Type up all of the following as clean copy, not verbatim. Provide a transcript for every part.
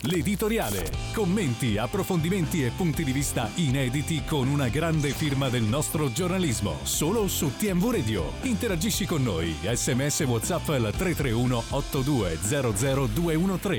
L'editoriale. Commenti, approfondimenti e punti di vista inediti con una grande firma del nostro giornalismo. Solo su TMV Radio. Interagisci con noi. SMS WhatsApp al 331 8200 213.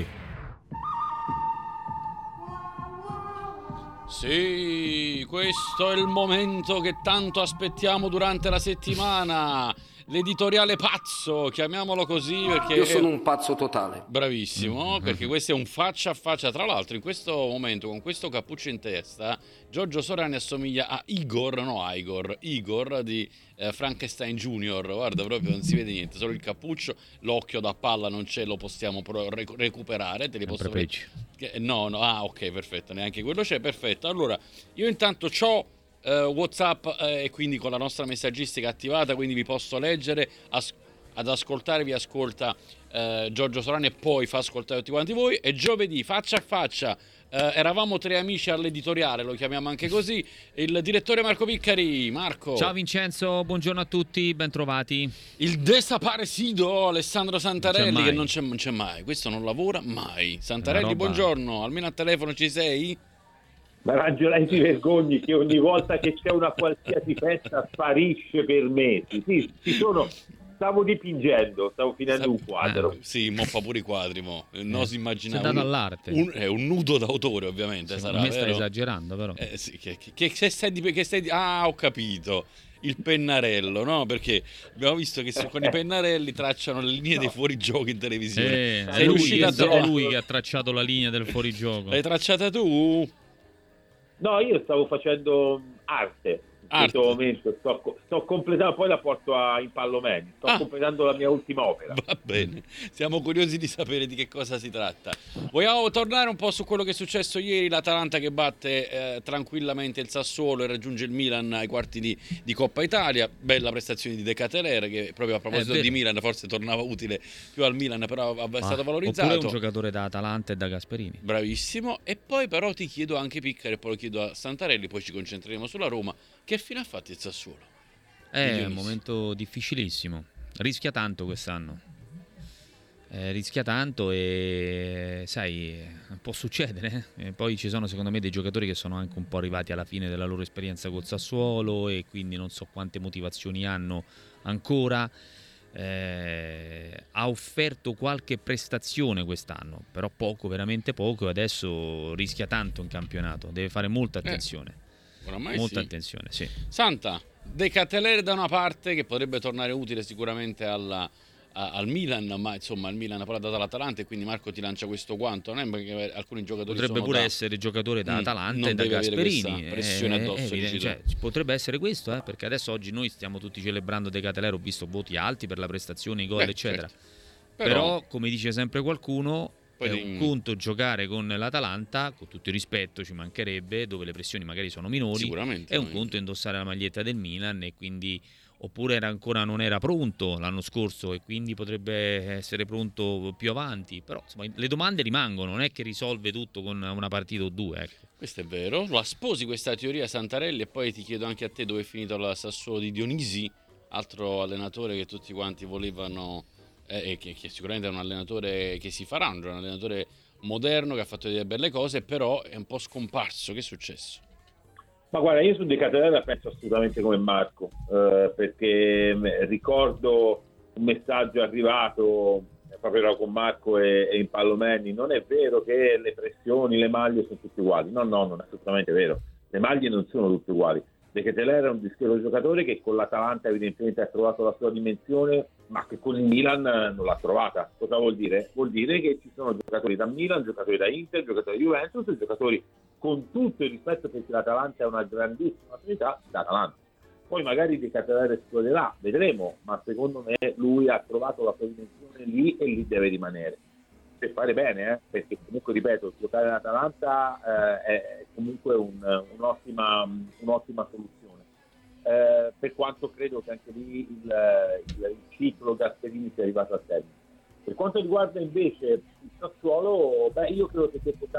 Sì, questo è il momento che tanto aspettiamo durante la settimana. L'editoriale pazzo, chiamiamolo così, perché io sono un pazzo totale. Bravissimo, perché questo è un faccia a faccia. Tra l'altro in questo momento, con questo cappuccio in testa, Giorgio Sorani assomiglia a Igor di Frankenstein Junior. Guarda, proprio non si vede niente, solo il cappuccio, l'occhio da palla non c'è, lo possiamo recuperare. Te li posso fare? No, ok, perfetto, neanche quello c'è, perfetto. Allora, io intanto c'ho WhatsApp e quindi con la nostra messaggistica attivata, quindi vi posso leggere, ad ascoltare vi ascolta Giorgio Sorani e poi fa ascoltare tutti quanti voi. E giovedì faccia a faccia eravamo tre amici all'editoriale, lo chiamiamo anche così, il direttore Marco Piccari. Marco. Ciao Vincenzo, buongiorno a tutti, bentrovati. Il desaparecido Alessandro Santarelli, che non c'è mai, questo non lavora mai. Santarelli, buongiorno, almeno a telefono ci sei? Ma Raggio, lei si vergogni che ogni volta che c'è una qualsiasi festa sparisce per mesi. Sì, stavo dipingendo, stavo finendo un quadro. Sì, mo fa pure i quadri, non si immaginava. Sei dato all'arte. È un nudo d'autore, ovviamente, sì, sarà, me stai esagerando, però. Sì, ho capito. Il pennarello, no? Perché abbiamo visto che con i pennarelli tracciano le linee dei fuorigioco in televisione. È lui che ha tracciato la linea del fuorigioco. L'hai tracciata tu? No, io stavo facendo arte. In questo momento sto completando, poi la porto in Pallomeni, sto completando la mia ultima opera. Va bene, siamo curiosi di sapere di che cosa si tratta. Vogliamo tornare un po' su quello che è successo ieri, l'Atalanta che batte tranquillamente il Sassuolo e raggiunge il Milan ai quarti di Coppa Italia. Bella prestazione di De Ketelaere, che proprio a proposito di Milan forse tornava utile più al Milan, però è stato valorizzato. Oppure un giocatore da Atalanta e da Gasperini. Bravissimo. E poi però ti chiedo anche Piccari e poi lo chiedo a Santarelli, poi ci concentreremo sulla Roma. Che fine ha fatto il Sassuolo? È un momento difficilissimo, rischia tanto quest'anno, rischia tanto e sai, può succedere. E poi ci sono secondo me dei giocatori che sono anche un po' arrivati alla fine della loro esperienza col Sassuolo e quindi non so quante motivazioni hanno ancora. Ha offerto qualche prestazione quest'anno, però poco, veramente poco, e adesso rischia tanto in campionato, deve fare molta attenzione. Molta attenzione, sì. Santa, De Ketelaere da una parte, che potrebbe tornare utile sicuramente al Milan, ma insomma il Milan ha poi dato all'Atalanta e quindi Marco ti lancia questo guanto, non è perché alcuni giocatori potrebbe pure essere giocatore da Atalanta e da Gasperini, pressione addosso, potrebbe essere questo, perché adesso oggi noi stiamo tutti celebrando De Ketelaere, ho visto voti alti per la prestazione, i gol eccetera, certo. Però come dice sempre qualcuno, è un conto giocare con l'Atalanta, con tutto il rispetto, ci mancherebbe, dove le pressioni magari sono minori, è un conto indossare la maglietta del Milan, e quindi oppure non era pronto l'anno scorso e quindi potrebbe essere pronto più avanti, però insomma, le domande rimangono, non è che risolve tutto con una partita o due, ecco. Questo è vero. La sposi questa teoria, Santarelli? E poi ti chiedo anche a te dove è finito il Sassuolo di Dionisi, altro allenatore che tutti quanti volevano, e che sicuramente è un allenatore che si farà, un allenatore moderno che ha fatto delle belle cose, però è un po' scomparso. Che è successo? Ma guarda, io su De Ketelaere la penso assolutamente come Marco, perché ricordo un messaggio arrivato proprio con Marco e in Pallomeni: non è vero che le pressioni, le maglie sono tutte uguali. No, non è assolutamente vero, le maglie non sono tutte uguali. De Ketelaere è un discreto giocatore che con l'Atalanta evidentemente ha trovato la sua dimensione, ma che con il Milan non l'ha trovata. Cosa vuol dire? Vuol dire che ci sono giocatori da Milan, giocatori da Inter, giocatori da Juventus e giocatori, con tutto il rispetto perché l'Atalanta è una grandissima attività, da Atalanta. Poi magari De Ketelaere esploderà, vedremo, ma secondo me lui ha trovato la sua dimensione lì e lì deve rimanere. Per fare bene, perché comunque, ripeto, giocare in Atalanta è comunque un'ottima soluzione. Per quanto credo che anche lì il ciclo Gasperini sia arrivato a termine. Per quanto riguarda invece il Sassuolo, io credo che dopo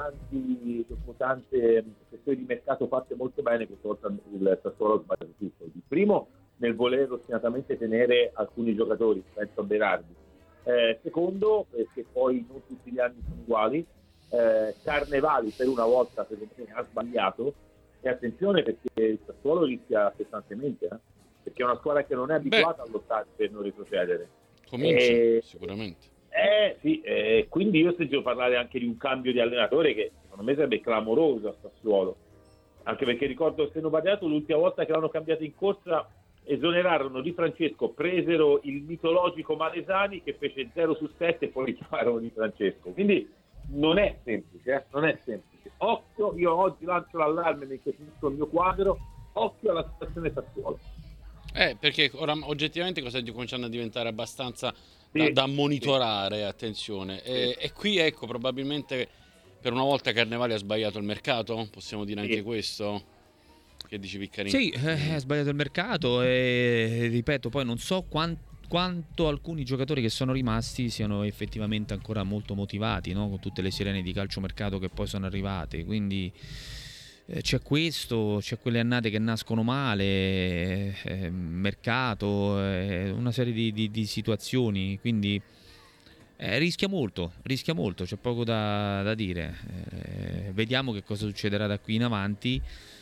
tante questioni di mercato fatte molto bene, questa volta il Sassuolo ha sbagliato tutto. Il primo, nel voler ostinatamente tenere alcuni giocatori, penso a Berardi. Secondo, perché poi non tutti gli anni sono uguali, Carnevali per una volta secondo me ha sbagliato, e attenzione perché il Sassuolo rischia pesantemente, perché è una squadra che non è abituata a lottare per non retrocedere. Comincia sicuramente. Sì, quindi io sentivo parlare anche di un cambio di allenatore che secondo me sarebbe clamoroso a Sassuolo, anche perché ricordo, se non sbagliato, l'ultima volta che l'hanno cambiato in corsa esonerarono Di Francesco, presero il mitologico Malesani che fece 0/7 e poi richiamarono Di Francesco, quindi non è semplice, non è semplice. Occhio, io oggi lancio l'allarme mentre finisco il mio quadro, occhio alla situazione Sassuolo. Perché ora oggettivamente cosa cominciano a diventare abbastanza da monitorare, attenzione. E qui ecco, probabilmente per una volta Carnevali ha sbagliato il mercato, possiamo dire anche questo? Che dici, Piccarini? Sì, ha sbagliato il mercato e ripeto, poi non so quanto alcuni giocatori che sono rimasti siano effettivamente ancora molto motivati, no? Con tutte le sirene di calciomercato che poi sono arrivate, quindi c'è questo, c'è quelle annate che nascono male, mercato, una serie di situazioni, quindi rischia molto, c'è poco da dire. Vediamo che cosa succederà da qui in avanti.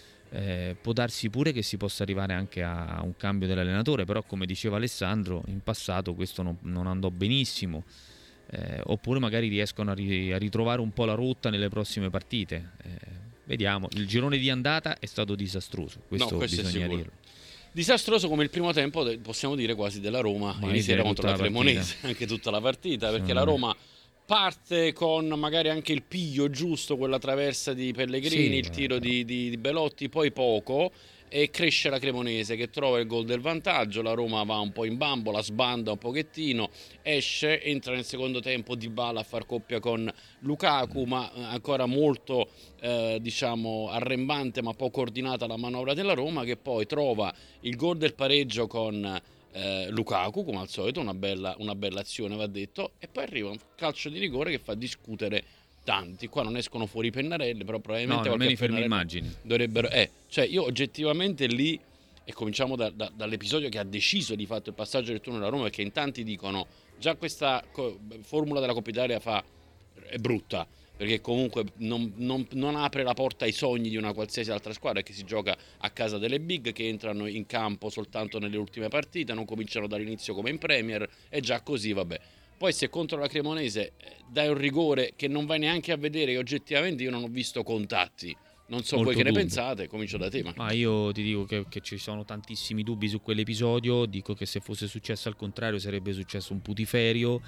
Può darsi pure che si possa arrivare anche a un cambio dell'allenatore, però come diceva Alessandro, in passato questo non andò benissimo, oppure magari riescono a ritrovare un po' la rotta nelle prossime partite. Vediamo, il girone di andata è stato disastroso, questo bisogna dirlo. Disastroso come il primo tempo, possiamo dire, quasi della Roma ieri sera contro la Cremonese, anche tutta la partita, perché la Roma parte con magari anche il piglio giusto, quella traversa di Pellegrini, il tiro di Belotti, poi poco, e cresce la Cremonese che trova il gol del vantaggio. La Roma va un po' in bambola, sbanda un pochettino, esce, entra nel secondo tempo Dybala a far coppia con Lukaku, ma ancora molto diciamo arrembante ma poco ordinata la manovra della Roma, che poi trova il gol del pareggio con Lukaku, come al solito, una bella azione, va detto, e poi arriva un calcio di rigore che fa discutere tanti. Qua non escono fuori i pennarelli, però probabilmente qualche fermi immagini dovrebbero cioè io oggettivamente lì, e cominciamo dall'episodio che ha deciso di fatto il passaggio del turno della Roma, perché in tanti dicono già questa formula della Coppa Italia è brutta, perché comunque non apre la porta ai sogni di una qualsiasi altra squadra, che si gioca a casa delle big, che entrano in campo soltanto nelle ultime partite, non cominciano dall'inizio come in Premier, e già così vabbè. Poi se contro la Cremonese dai un rigore che non vai neanche a vedere, che oggettivamente io non ho visto contatti, non so voi che ne pensate, comincio da te. Ma io ti dico che ci sono tantissimi dubbi su quell'episodio, dico che se fosse successo al contrario sarebbe successo un putiferio.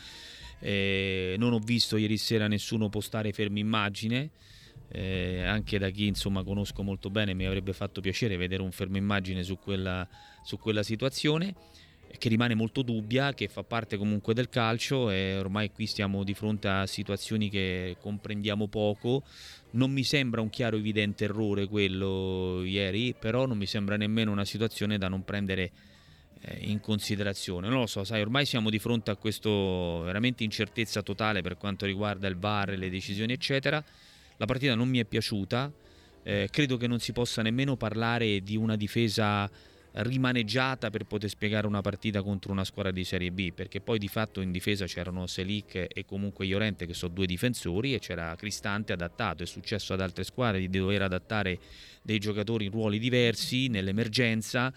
Non ho visto ieri sera nessuno postare fermi immagine, anche da chi insomma conosco molto bene mi avrebbe fatto piacere vedere un fermo immagine su quella situazione, che rimane molto dubbia, che fa parte comunque del calcio, e ormai qui stiamo di fronte a situazioni che comprendiamo poco. Non mi sembra un chiaro evidente errore quello ieri, però non mi sembra nemmeno una situazione da non prendere in considerazione. Non lo so, sai, ormai siamo di fronte a questo veramente incertezza totale per quanto riguarda il VAR, le decisioni eccetera. La partita non mi è piaciuta, credo che non si possa nemmeno parlare di una difesa rimaneggiata per poter spiegare una partita contro una squadra di Serie B, perché poi di fatto in difesa c'erano Selic e comunque Llorente, che sono due difensori, e c'era Cristante adattato. È successo ad altre squadre di dover adattare dei giocatori in ruoli diversi nell'emergenza,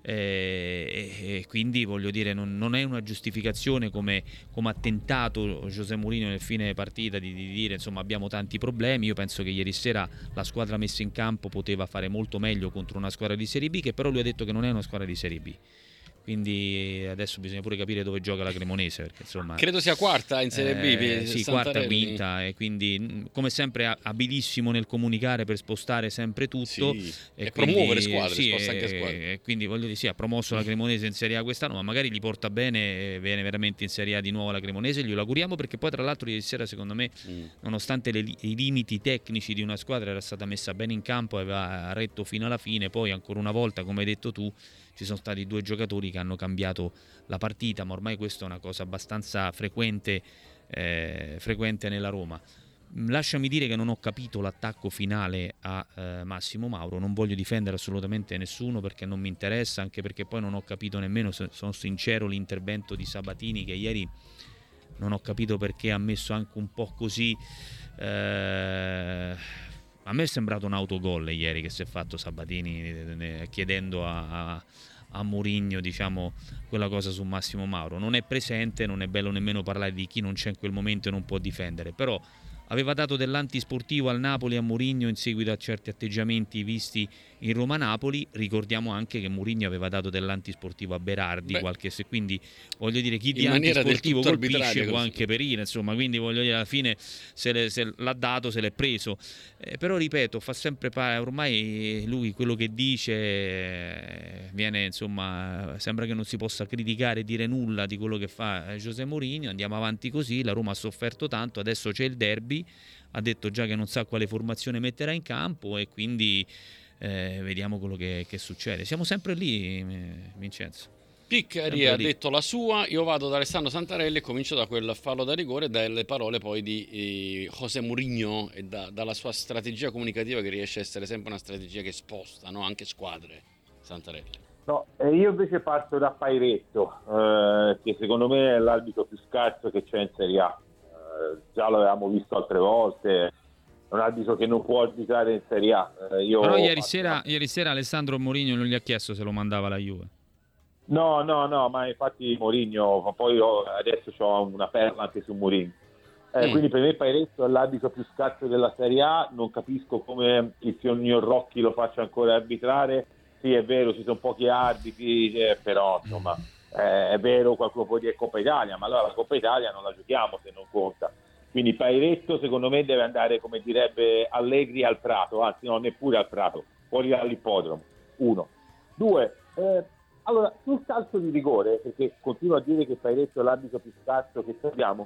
e quindi voglio dire non è una giustificazione come ha tentato José Mourinho nel fine partita di dire insomma abbiamo tanti problemi. Io penso che ieri sera la squadra messa in campo poteva fare molto meglio contro una squadra di Serie B, che però lui ha detto che non è una squadra di Serie B. Quindi adesso bisogna pure capire dove gioca la Cremonese, perché insomma credo sia quarta in Serie B, sì, quarta, quinta, e quindi come sempre abilissimo nel comunicare per spostare sempre tutto, sì, e quindi, promuovere squadre, sì, sposta anche squadre. E quindi voglio dire, sì, ha promosso la Cremonese in Serie A quest'anno, ma magari gli porta bene, viene veramente in Serie A di nuovo la Cremonese, glielo auguriamo, perché poi tra l'altro ieri sera secondo me nonostante i limiti tecnici di una squadra era stata messa bene in campo, aveva retto fino alla fine. Poi ancora una volta, come hai detto tu, ci sono stati due giocatori che hanno cambiato la partita, ma ormai questa è una cosa abbastanza frequente nella Roma. Lasciami dire che non ho capito l'attacco finale a Massimo Mauro, non voglio difendere assolutamente nessuno perché non mi interessa, anche perché poi non ho capito nemmeno, sono sincero, l'intervento di Sabatini, che ieri non ho capito perché ha messo anche un po' così A me è sembrato un autogol ieri che si è fatto Sabatini chiedendo a Mourinho, diciamo, quella cosa su Massimo Mauro. Non è presente, non è bello nemmeno parlare di chi non c'è in quel momento e non può difendere, però aveva dato dell'antisportivo al Napoli a Mourinho in seguito a certi atteggiamenti visti in Roma-Napoli. Ricordiamo anche che Mourinho aveva dato dell'antisportivo a Berardi, quindi voglio dire, chi di antisportivo colpisce può anche perire, insomma, quindi voglio dire, alla fine se l'ha dato, se l'è preso, però ripeto, fa sempre ormai lui quello che dice viene, insomma, sembra che non si possa criticare e dire nulla di quello che fa José Mourinho. Andiamo avanti così, la Roma ha sofferto tanto, adesso c'è il derby, ha detto già che non sa quale formazione metterà in campo e quindi vediamo quello che succede. Siamo sempre lì, Vincenzo. Piccari ha detto la sua, io vado da Alessandro Santarelli e comincio da quel fallo da rigore, dalle parole poi di José Mourinho e dalla sua strategia comunicativa, che riesce a essere sempre una strategia che sposta, no? Anche squadre. Santarelli. No, io invece parto da Pairetto, che secondo me è l'arbitro più scarso che c'è in Serie A. Già l'avevamo visto altre volte, è un arbitro che non può arbitrare in Serie A. Però ieri sera Alessandro Mourinho non gli ha chiesto se lo mandava la Juve. No, ma infatti Mourinho, poi adesso ho una perla anche su Mourinho. Quindi per me Pairetto è l'arbitro più scarso della Serie A, non capisco come il signor Rocchi lo faccia ancora arbitrare. Sì, è vero, ci sono pochi arbitri, però insomma è vero, qualcuno può dire Coppa Italia, ma allora la Coppa Italia non la giochiamo se non conta. Quindi Pairetto secondo me deve andare, come direbbe Allegri, al Prato, anzi no, neppure al Prato, fuori dall'ippodromo. 1. 2. Allora, sul calcio di rigore, perché continuo a dire che Pairetto è l'arbitro più scarso che abbiamo,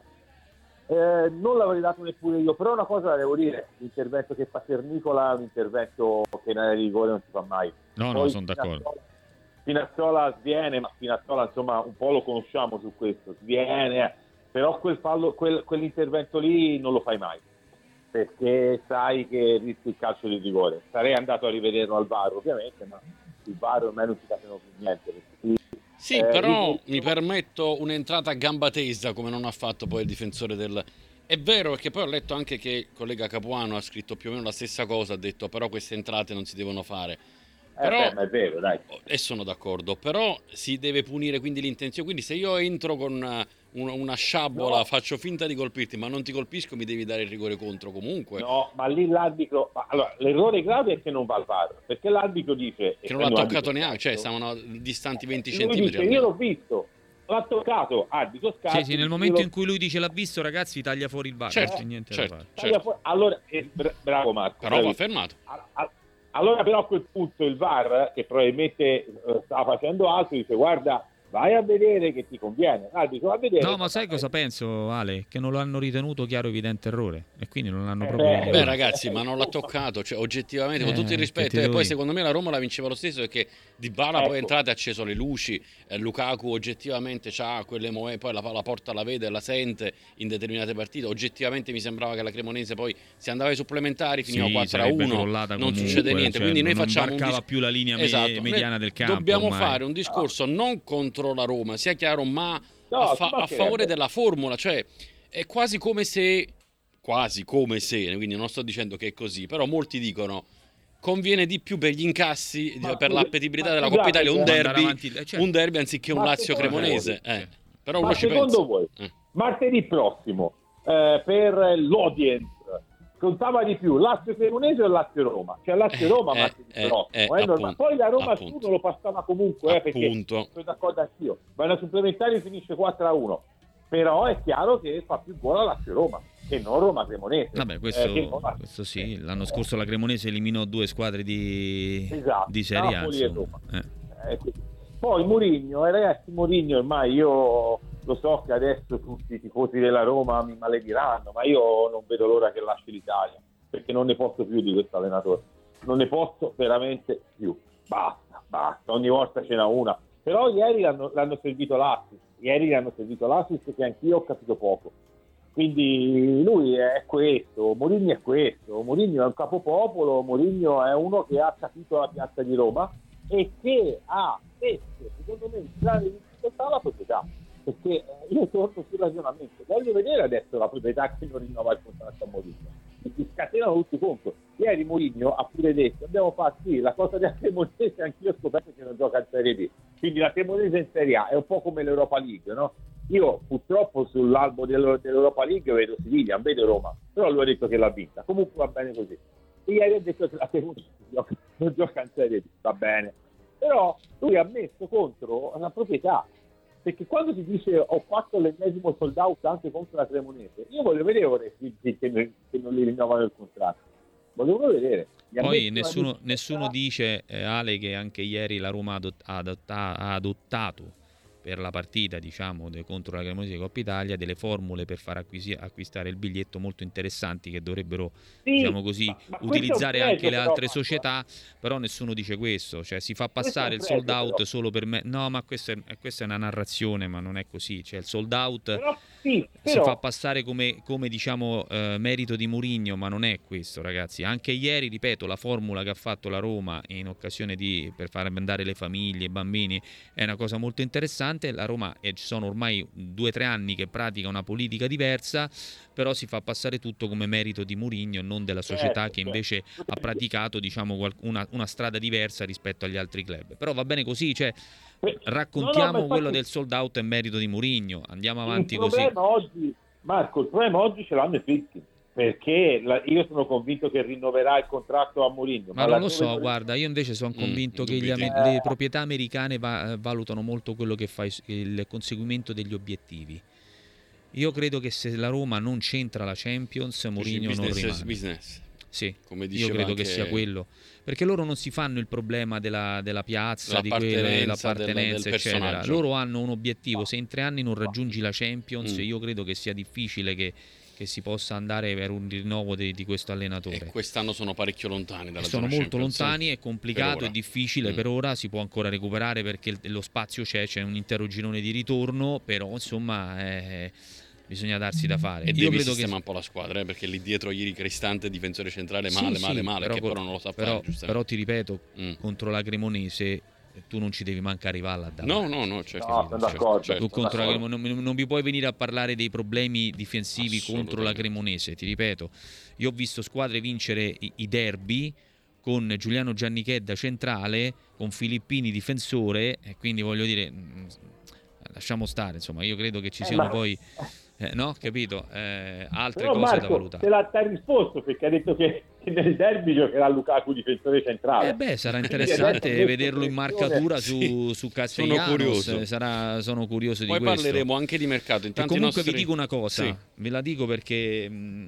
non l'avrei dato neppure io, però una cosa la devo dire: l'intervento che fa Cernicola è un intervento che in area di rigore non si fa mai. No, sono d'accordo. Spinazzola sviene, ma Spinazzola insomma un po' lo conosciamo su questo, sviene, però quel fallo, quell'intervento lì non lo fai mai, perché sai che rischi il calcio di rigore. Sarei andato a rivederlo al VAR ovviamente, ma il VAR ormai non ci capiscono più niente. Sì, però mi permetto un'entrata a gamba tesa, come non ha fatto poi il difensore del... È vero, perché poi ho letto anche che il collega Capuano ha scritto più o meno la stessa cosa, ha detto però queste entrate non si devono fare. Però, ma è vero, dai. E sono d'accordo, però si deve punire quindi l'intenzione. Quindi se io entro con una sciabola, no, faccio finta di colpirti, ma non ti colpisco, mi devi dare il rigore contro comunque. No, ma lì l'arbitro... Allora, l'errore grave è che non va al VAR, perché l'arbitro dice... Che non l'ha toccato neanche, cioè stavano distanti 20 centimetri. Dice, io l'ho visto, l'ha toccato, arbitro scarso. Sì, nel momento in cui lui dice l'ha visto, ragazzi, taglia fuori il VAR. Certo, niente certo, da fare. certo. Allora, bravo Marco. Però va fermato. Allora però a quel punto il VAR, che probabilmente stava facendo altro, dice guarda, vai a vedere che ti conviene. Dico, va a vedere. No, ma sai cosa penso, Ale? Che non lo hanno ritenuto chiaro evidente errore e quindi non l'hanno proprio... Beh ragazzi, ma non l'ha toccato, cioè oggettivamente, con tutto il rispetto, e poi secondo me la Roma la vinceva lo stesso, perché Dybala poi è entrato e ha acceso le luci, Lukaku oggettivamente c'ha quelle poi la porta la vede e la sente in determinate partite. Oggettivamente mi sembrava che la Cremonese poi si andava ai supplementari, finiva 4-1, non succede niente, quindi noi facciamo più la linea mediana del campo. Dobbiamo fare un discorso non contro la Roma, sia chiaro, ma a favore della formula, cioè è quasi come se, quindi non sto dicendo che è così, però molti dicono conviene di più per gli incassi, per l'appetibilità della Coppa Italia un derby anziché un Lazio Cremonese. Però uno ci pensa. Secondo voi, martedì prossimo, per l'audience, contava di più Lazio Cremonese o Lazio Roma? Cioè Lazio Roma martedì prossimo. Poi la Roma su non lo passava comunque, perché sono d'accordo anch'io. Ma la supplementare finisce 4-1. Però è chiaro che fa più buona Lazio Roma che non Roma Cremonese. Vabbè, questo sì, l'anno scorso la Cremonese eliminò 2 squadre di Serie A. Napoli e Roma. Poi Mourinho, ragazzi, ormai io lo so che adesso tutti i tifosi della Roma mi malediranno, ma io non vedo l'ora che lasci l'Italia, perché non ne posso più di questo allenatore, non ne posso veramente più, basta, ogni volta ce n'è una. Però ieri l'hanno servito l'assist, che anch'io ho capito poco. Quindi lui è questo, Mourinho è questo, Mourinho è un capopopolo, Mourinho è uno che ha capito la piazza di Roma e che ha messo, secondo me, in grande difficoltà la società. perché io torno sul ragionamento, voglio vedere adesso la proprietà che non rinnova il contratto a Mourinho, si scatenano tutti contro. Ieri Mourinho ha pure detto, abbiamo fatto la cosa della Cremonese, anch'io ho scoperto che non gioca in Serie D, quindi la Cremonese in Serie A è un po' come l'Europa League, no? Io purtroppo sull'albo dell'Europa League vedo Siviglia, vedo Roma, però lui ha detto che l'ha vinta, comunque va bene così. E ieri ha detto che la Cremonese non gioca in Serie D, va bene, però lui ha messo contro la proprietà, perché quando si dice ho fatto l'ennesimo sold out anche contro la Cremonese, io voglio vedere ora che non li rinnovano il contratto, volevo vedere. Poi nessuno dice, Ale, che anche ieri la Roma ha adottato per la partita, diciamo, contro la Cremonese di Coppa Italia, delle formule per far acquistare il biglietto molto interessanti che dovrebbero, diciamo così, utilizzare anche le altre società, però nessuno dice questo, cioè si fa passare il sold out solo per me. No, ma questa è una narrazione, ma non è così, cioè il sold out si fa passare come diciamo merito di Mourinho, ma non è questo, ragazzi. Anche ieri, ripeto, la formula che ha fatto la Roma in occasione per far andare le famiglie, i bambini, è una cosa molto interessante. La Roma ci sono ormai 2 o 3 anni che pratica una politica diversa, però si fa passare tutto come merito di Mourinho e non della società che invece ha praticato, diciamo, una strada diversa rispetto agli altri club. Però va bene così, cioè raccontiamo quello del sold out è merito di Mourinho, andiamo avanti così. Marco, il problema oggi ce l'hanno i Fritti, perché io sono convinto che rinnoverà il contratto a Mourinho. Ma non lo so, guarda, io invece sono convinto che le proprietà americane valutano molto quello che fa il conseguimento degli obiettivi. Io credo che se la Roma non c'entra la Champions, Mourinho non rimane. Business. Sì, come io credo che sia quello, perché loro non si fanno il problema della piazza, l'appartenenza, eccetera. Loro hanno un obiettivo, se in 3 anni non raggiungi la Champions, io credo che sia difficile che si possa andare per un rinnovo di questo allenatore. E quest'anno sono parecchio lontani dalla zona Champions. Sono molto lontani, è complicato, è difficile per ora, si può ancora recuperare perché lo spazio c'è un intero girone di ritorno, però insomma bisogna darsi da fare. E devi sistemare un po' la squadra, perché lì dietro ieri Cristante, difensore centrale, male, però, che però non lo sa fare. Però ti ripeto, contro la Cremonese tu non ci devi manco arrivare là davanti. No, certo. Sono d'accordo. Tu contro non mi puoi venire a parlare dei problemi difensivi contro la Cremonese, ti ripeto. Io ho visto squadre vincere i derby con Giuliano Giannichè da centrale, con Filippini difensore, e quindi voglio dire, lasciamo stare, insomma, io credo che ci siano poi no, capito? Altre però cose Marco, da valutare. Te l'ha risposto, perché ha detto che nel derby giocherà Lukaku difensore centrale. Sarà interessante vederlo in marcatura su Castellanos. Sono curioso di questo. Poi parleremo anche di mercato. Intanto comunque vi dico una cosa, ve la dico perché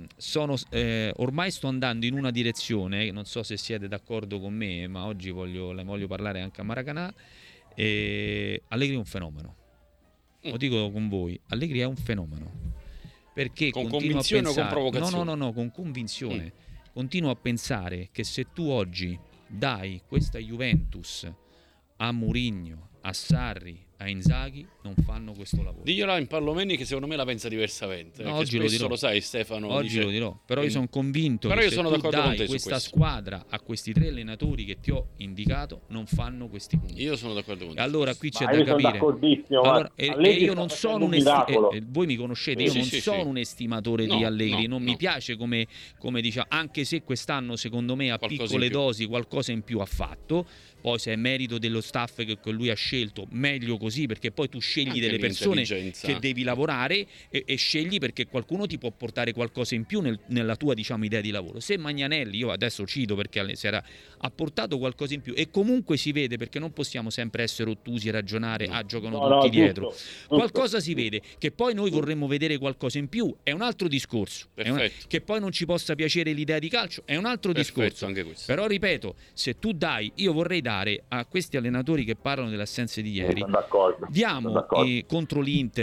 ormai sto andando in una direzione, non so se siete d'accordo con me, ma oggi ne voglio parlare anche a Maracanã. Allegri è un fenomeno. Lo dico con voi, Allegri è un fenomeno, perché con convinzione o con provocazione? No, con convinzione. Continuo a pensare che se tu oggi dai questa Juventus a Mourinho, a Sarri, a Inzaghi, non fanno questo lavoro. Diglielo in Parlomeni, che secondo me la pensa diversamente. No, oggi lo dirò. Lo sai, Stefano. Oggi lo dirò. Però io sono convinto che se tu dai questa squadra a questi 3 allenatori che ti ho indicato, non fanno questi punti. Io sono d'accordo con te. E allora qui c'è da capire. Allora, e io non sono voi mi conoscete, io non sono un estimatore di Allegri, non mi piace come diciamo, anche se quest'anno secondo me a piccole dosi qualcosa in più ha fatto. Poi se è merito dello staff che lui ha scelto, meglio così, perché poi tu scegli anche delle persone che devi lavorare e scegli perché qualcuno ti può portare qualcosa in più nella tua, diciamo, idea di lavoro. Se Magnanelli, io adesso cito perché ha portato qualcosa in più, e comunque si vede, perché non possiamo sempre essere ottusi e ragionare, giocano tutti dietro. Qualcosa si vede, che poi noi vorremmo vedere qualcosa in più, è un altro discorso. Che poi non ci possa piacere l'idea di calcio, è un altro discorso. Anche questo. Però ripeto, se tu io vorrei dare a questi allenatori che parlano delle assenze di ieri, diamo contro l'Inter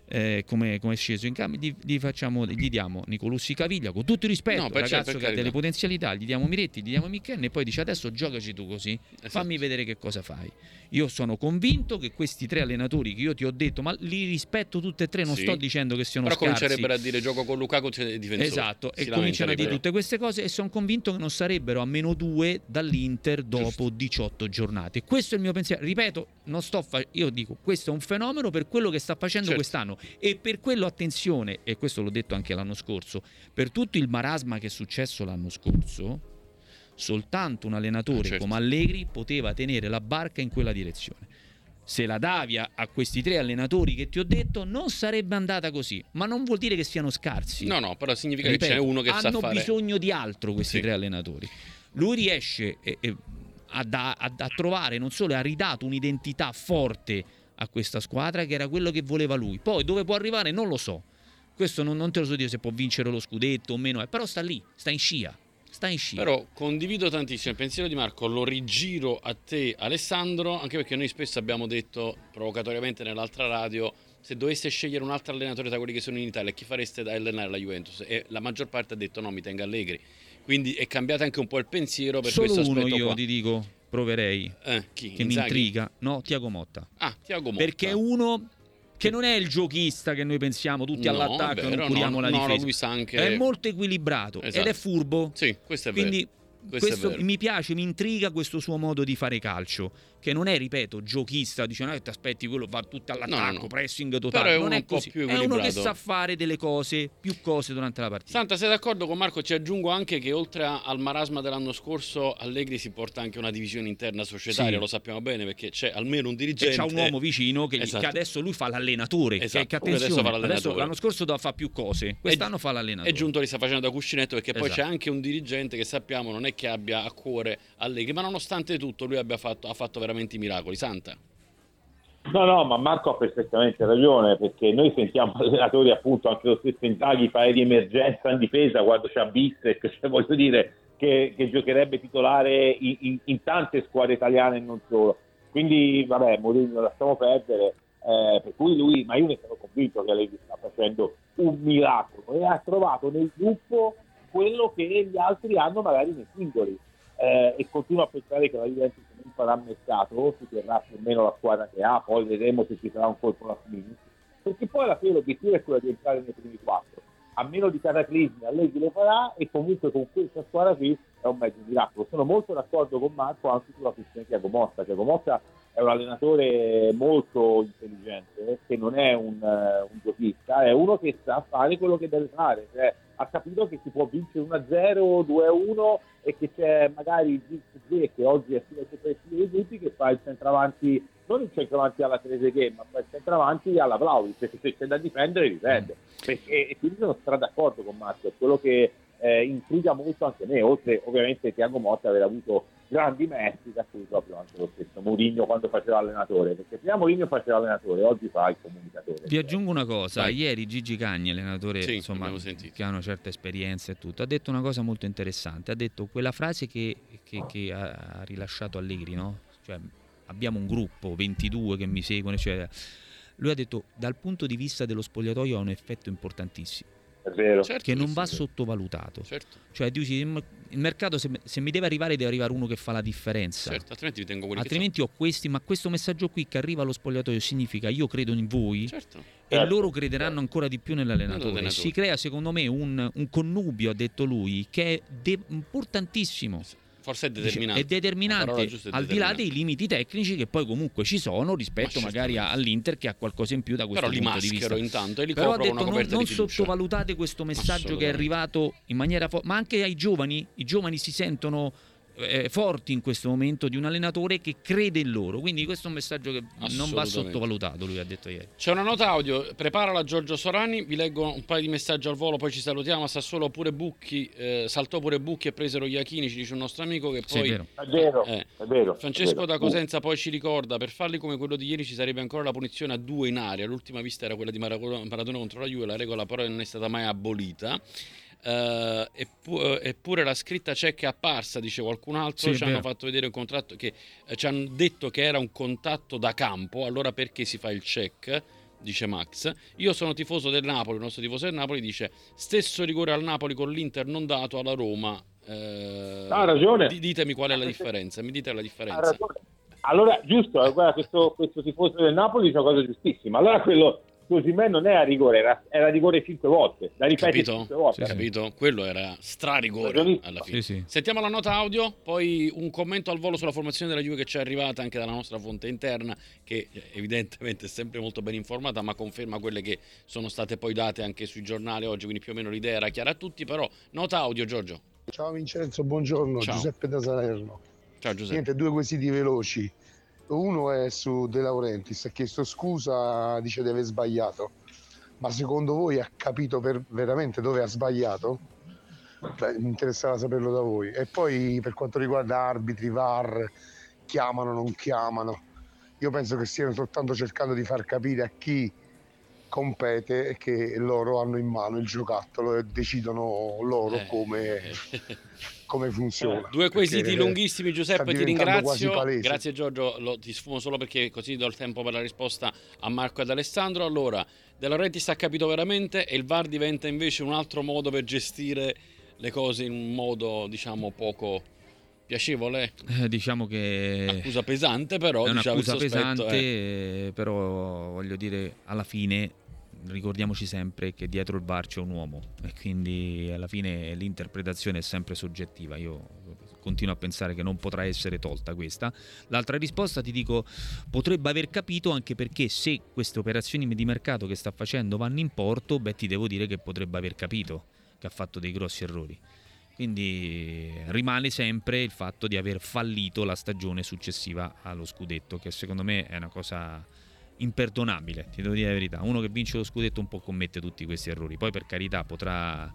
come è sceso in campo, gli diamo Nicolussi Caviglia, con tutto il rispetto, ragazzo che ha delle potenzialità, gli diamo Miretti, gli diamo Michele, e poi dice adesso giocaci tu così, fammi vedere che cosa fai. Io sono convinto che questi 3 allenatori che io ti ho detto, ma li rispetto tutti e 3, non sto dicendo che siano però scarsi, comincerebbero a dire gioco con Lukaku difensore, esatto, e cominciano a dire tutte queste cose, e sono convinto che non sarebbero a -2 dall'Inter dopo 18 giornate. Questo è il mio pensiero, ripeto, io dico questo è un fenomeno per quello che sta facendo quest'anno, e per quello, attenzione, e questo l'ho detto anche l'anno scorso, per tutto il marasma che è successo l'anno scorso, soltanto un allenatore come Allegri poteva tenere la barca in quella direzione. Se la davi a questi 3 allenatori che ti ho detto, non sarebbe andata così, ma non vuol dire che siano scarsi. No, però significa che c'è uno che sa fare. Hanno bisogno di altro questi 3 allenatori. Lui riesce a trovare, non solo ha ridato un'identità forte a questa squadra, che era quello che voleva lui. Poi dove può arrivare non lo so. Questo non te lo so dire, se può vincere lo scudetto o meno, però sta lì, sta in scia. Però condivido tantissimo il pensiero di Marco, lo rigiro a te Alessandro, anche perché noi spesso abbiamo detto provocatoriamente nell'altra radio, se doveste scegliere un altro allenatore tra quelli che sono in Italia, chi fareste da allenare la Juventus? E la maggior parte ha detto no, mi tenga Allegri. Quindi è cambiato anche un po' il pensiero per questo aspetto. Solo uno io qua. ti dico, proverei, chi? che mi intriga. No, Thiago Motta. Thiago Motta. Perché è uno che non è il giochista che noi pensiamo tutti all'attacco e non curiamo la difesa. Lui sa anche... È molto equilibrato ed è furbo. Sì, questo è quindi vero. questo mi piace, mi intriga questo suo modo di fare calcio, che non è, ripeto, giochista, dice no, ti aspetti quello, va tutto all'attacco, pressing totale. Però non è così, è uno che sa fare più cose durante la partita. Santa, sei d'accordo con Marco? Ci aggiungo anche che oltre al marasma dell'anno scorso, Allegri si porta anche una divisione interna societaria, lo sappiamo bene, perché c'è almeno un dirigente e c'ha un uomo vicino che adesso lui fa l'allenatore, che attenzione, adesso l'anno scorso doveva fare più cose, quest'anno fa l'allenatore. E Giunto li sta facendo da cuscinetto, perché poi c'è anche un dirigente che sappiamo non è che abbia a cuore Allegri, ma nonostante tutto lui ha fatto veramente i miracoli. Santa. No, ma Marco ha perfettamente ragione, perché noi sentiamo allenatori, appunto, anche lo stesso Inzaghi fare di emergenza in difesa quando c'ha Bissek, cioè voglio dire che giocherebbe titolare in tante squadre italiane e non solo. Quindi vabbè, Mourinho lasciamo perdere, per cui ma io ne sono convinto che Allegri sta facendo un miracolo e ha trovato nel gruppo quello che gli altri hanno magari nei singoli, e continuo a pensare che la Juventus non farà mercato, si terrà più o meno la squadra che ha, poi vedremo se ci sarà un colpo la fine, perché poi alla fine l'obiettivo è quello di entrare nei primi 4, a meno di cataclismi Allegri lo farà, e comunque con questa squadra qui è un mezzo miracolo. Sono molto d'accordo con Marco anche sulla questione di Thiago Motta. Thiago Motta è un allenatore molto intelligente, che non è un giochista, è uno che sa fare quello che deve fare, cioè ha capito che si può vincere 1-0, 2-1 e che c'è magari Zirkzee, che oggi è sulle superfici dei tutti, che fa il centravanti, non il centravanti alla Trezeguet, ma fa il centravanti alla Vlahovic, perché se c'è da difendere difende. E quindi sono d'accordo con Marco, è quello che intriga molto anche me, oltre ovviamente Thiago Motta aver avuto grandi maestri, da cui proprio anche lo stesso Mourinho quando faceva allenatore, perché prima Mourinho faceva allenatore, oggi fa il comunicatore. Vi aggiungo una cosa, ieri Gigi Cagni, allenatore insomma, che ha una certa esperienza e tutto, ha detto una cosa molto interessante, ha detto quella frase che ha rilasciato Allegri, no? Cioè, abbiamo un gruppo, 22 che mi seguono, eccetera. Lui ha detto dal punto di vista dello spogliatoio ha un effetto importantissimo. È vero. Certo, che non va sottovalutato. Certo. Cioè il mercato se mi deve arrivare uno che fa la differenza. Certo, altrimenti tengo quelli altrimenti ho questi, ma questo messaggio qui che arriva allo spogliatoio significa io credo in voi, certo. E loro crederanno ancora di più nell'allenatore. Si crea secondo me un connubio, ha detto lui, che è importantissimo. Forse è determinante. È determinante, al di là dei limiti tecnici che poi comunque ci sono rispetto magari all'Inter, che ha qualcosa in più da questo punto di vista. Però li intanto e li però copro con una coperta non di fiducia. sottovalutate questo messaggio che è arrivato in maniera ma anche ai giovani. I giovani si sentono forti in questo momento di un allenatore che crede in loro, quindi questo è un messaggio che non va sottovalutato, lui ha detto ieri. C'è una nota audio, preparala Giorgio Sorani, vi leggo un paio di messaggi al volo, poi ci salutiamo. Saltò pure Bucchi e presero gli Achini, ci dice un nostro amico, che poi è vero. Francesco da Cosenza poi ci ricorda, per falli come quello di ieri ci sarebbe ancora la punizione a 2 in area, l'ultima vista era quella di Maradona contro la Juve, la regola però non è stata mai abolita. Eppure la scritta check è apparsa, dice qualcun altro. Ci hanno fatto vedere un contratto che ci hanno detto che era un contatto da campo, allora perché si fa il check? dice Max. Io sono tifoso del Napoli, il nostro tifoso del Napoli dice stesso rigore al Napoli con l'Inter non dato alla Roma. Ha ragione. Ditemi qual è la differenza, mi dite la differenza. Ha ragione. Allora, giusto, guarda, questo tifoso del Napoli dice una cosa giustissima. Allora quello Osimhen non era rigore, era rigore 5 volte, da ripetere 5 volte. Sì, capito? Quello era strarigore alla fine. Sì. Sentiamo la nota audio, poi un commento al volo sulla formazione della Juve che ci è arrivata anche dalla nostra fonte interna, che evidentemente è sempre molto ben informata, ma conferma quelle che sono state poi date anche sui giornali oggi, quindi più o meno l'idea era chiara a tutti. Però nota audio, Giorgio. Ciao Vincenzo, buongiorno. Ciao. Giuseppe da Salerno. Ciao Giuseppe. Niente, 2 quesiti veloci. Uno è su De Laurentiis, ha chiesto scusa, dice di aver sbagliato. Ma secondo voi ha capito veramente dove ha sbagliato? Mi interessava saperlo da voi. E poi per quanto riguarda arbitri, VAR, chiamano o non chiamano, io penso che stiano soltanto cercando di far capire a chi compete che loro hanno in mano il giocattolo e decidono loro come funziona. 2 quesiti lunghissimi, Giuseppe, ti ringrazio. Grazie Giorgio, ti sfumo solo perché così do il tempo per la risposta a Marco ed Alessandro. Allora, De Laurentiis ha capito veramente e il VAR diventa invece un altro modo per gestire le cose in un modo, diciamo, poco piacevole. Diciamo che accusa pesante, però è un'accusa pesante, però voglio dire, alla fine ricordiamoci sempre che dietro il VAR c'è un uomo e quindi alla fine l'interpretazione è sempre soggettiva. Io continuo a pensare che non potrà essere tolta questa. L'altra risposta ti dico, potrebbe aver capito, anche perché se queste operazioni di mercato che sta facendo vanno in porto, ti devo dire che potrebbe aver capito che ha fatto dei grossi errori. Quindi rimane sempre il fatto di aver fallito la stagione successiva allo scudetto, che secondo me è una cosa imperdonabile, ti devo dire la verità. Uno che vince lo scudetto un po' commette tutti questi errori, poi per carità potrà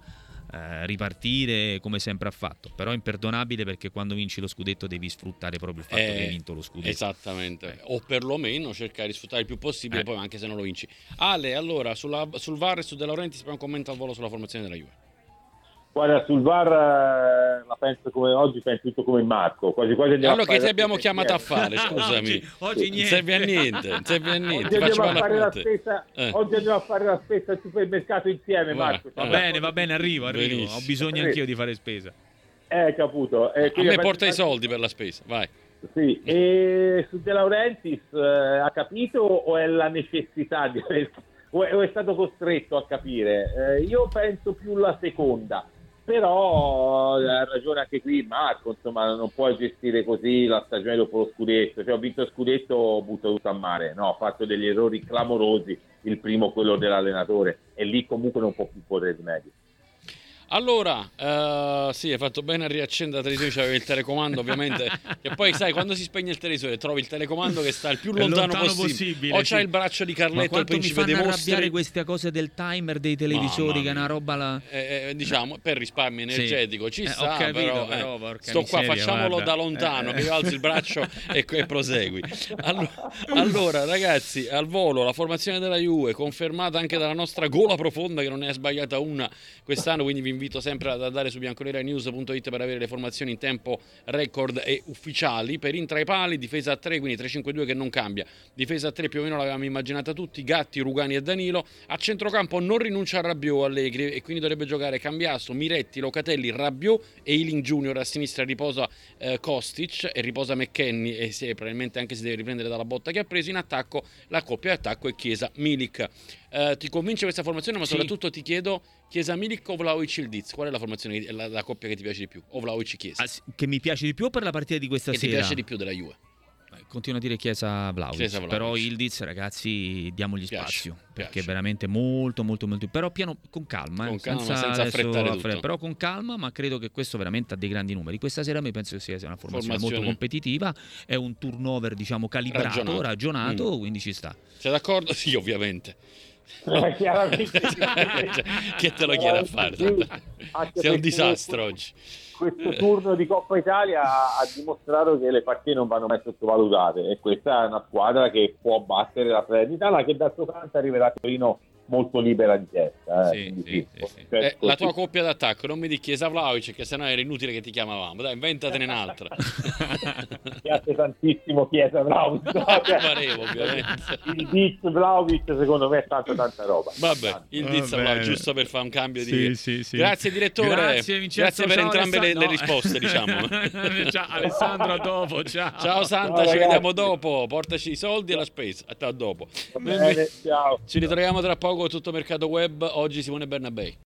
ripartire come sempre ha fatto, però è imperdonabile perché quando vinci lo scudetto devi sfruttare proprio il fatto che hai vinto lo scudetto. Esattamente, o perlomeno cercare di sfruttare il più possibile, poi anche se non lo vinci. Ale, allora sul VAR e su De Laurentiis un commento al volo sulla formazione della Juve. Guarda, sul VAR la penso come oggi, penso tutto come Marco. Quasi allora che ti abbiamo chiamato a fare, scusami. oggi niente. Non serve a niente. Oggi andiamo a fare la spesa. Oggi andiamo a fare la spesa al supermercato insieme, Marco. Va bene, arrivo. Benissimo. Ho bisogno anch'io di fare spesa. Caputo. A me porta i soldi per la spesa, vai. Sì, e su De Laurentiis ha capito o è la necessità di aver, o è stato costretto a capire? Io penso più la seconda. Però ha ragione anche qui Marco, insomma, non puoi gestire così la stagione dopo lo scudetto. Cioè, ho vinto lo scudetto, butto tutto a mare. No, ho fatto degli errori clamorosi, il primo quello dell'allenatore, e lì comunque non può più porre rimedio. Allora, sì, hai fatto bene a riaccendere la televisione, c'avevi il telecomando ovviamente, che poi sai, quando si spegne il televisore trovi il telecomando che sta il più lontano possibile. O c'hai il braccio di Carletto, il principe dei mostri. Mi fanno arrabbiare queste cose del timer dei televisori, che è una roba diciamo, per risparmio energetico ci sta, capito, però sto qua, facciamolo guarda. Da lontano, che io alzo il braccio e prosegui. Allora, ragazzi, al volo, la formazione della Juve, confermata anche dalla nostra gola profonda, che non ne ha sbagliata una quest'anno, quindi vi invito sempre ad andare su bianconeranews.it per avere le formazioni in tempo record e ufficiali. Per Intra ai pali, difesa a 3, quindi 3-5-2 che non cambia, difesa a 3 più o meno l'avevamo immaginata tutti, Gatti, Rugani e Danilo. A centrocampo non rinuncia a Rabiot, Allegri, e quindi dovrebbe giocare Cambiasso, Miretti, Locatelli, Rabiot e Ealing Junior. A sinistra riposa Kostic e riposa McKennie, e probabilmente anche si deve riprendere dalla botta che ha preso. In attacco la coppia d'attacco è Chiesa-Milik. Ti convince questa formazione? Ma soprattutto ti chiedo, Chiesa-Milik o Vlahovic-Ildiz? Qual è la formazione, la coppia che ti piace di più? O Vlahovic-Chiesa? Che mi piace di più per la partita di questa sera? Che ti piace di più della Juve? Continuo a dire Chiesa-Vlahovic, però Ildiz, ragazzi, diamogli spazio, perché è veramente molto però piano, con calma, senza affrettare tutto. Però con calma, ma credo che questo veramente ha dei grandi numeri. Questa sera mi penso che sia una formazione molto competitiva, è un turnover, diciamo, calibrato, ragionato, quindi ci sta. Sei d'accordo? Sì, ovviamente. Chiaramente. Che te lo chiede a fare? Sei un disastro oggi. Questo turno di Coppa Italia ha dimostrato che le partite non vanno mai sottovalutate, e questa è una squadra che può battere la Salernitana, che d'altro canto arriverà a Torino molto libera di testa. Sì. La tua coppia d'attacco, non mi dici Chiesa Vlahovic, che sennò era inutile che ti chiamavamo. Dai, inventatene un'altra. Mi piace tantissimo Chiesa Vlahovic. Il Diz Vlahovic secondo me è tanta roba. Vabbè, il Diz Vlahovic, giusto per fare un cambio di... Sì. Grazie direttore. Grazie per entrambe le risposte, diciamo. Ciao Alessandro, a dopo. Ciao Santa, ci vediamo dopo. Portaci i soldi e la spesa. A dopo. Bene, ciao. Ci ritroviamo tra poco. Tutto Mercato Web. Oggi Simone Bernabei.